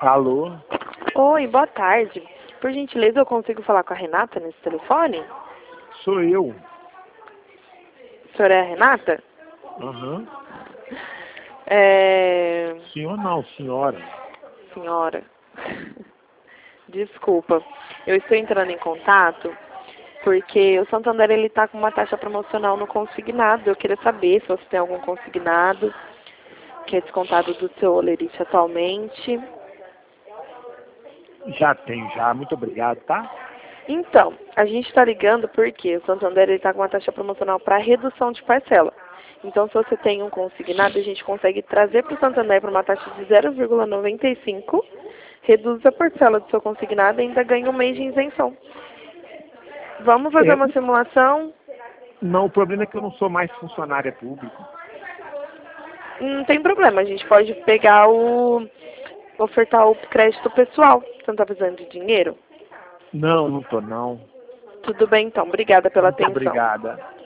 Alô? Oi, boa tarde. Por gentileza, eu consigo falar com a Renata nesse telefone? Sou eu. A senhora é a Renata? Aham. Senhor não, senhora. Senhora. Desculpa. Eu estou entrando em contato porque o Santander ele está com uma taxa promocional no consignado. Eu queria saber se você tem algum consignado que é descontado do seu olerite atualmente. Já tenho, já. Muito obrigado, tá? Então, a gente está ligando porque o Santander está com uma taxa promocional para redução de parcela. Então, se você tem um consignado, a gente consegue trazer para o Santander por uma taxa de 0,95, reduz a parcela do seu consignado e ainda ganha um mês de isenção. Vamos fazer uma simulação? Não, o problema é que eu não sou mais funcionário público. Não tem problema, a gente pode pegar ofertar o crédito pessoal. Você não está precisando de dinheiro? Não, não tô não. Tudo bem então, obrigada pela Muito atenção. obrigada.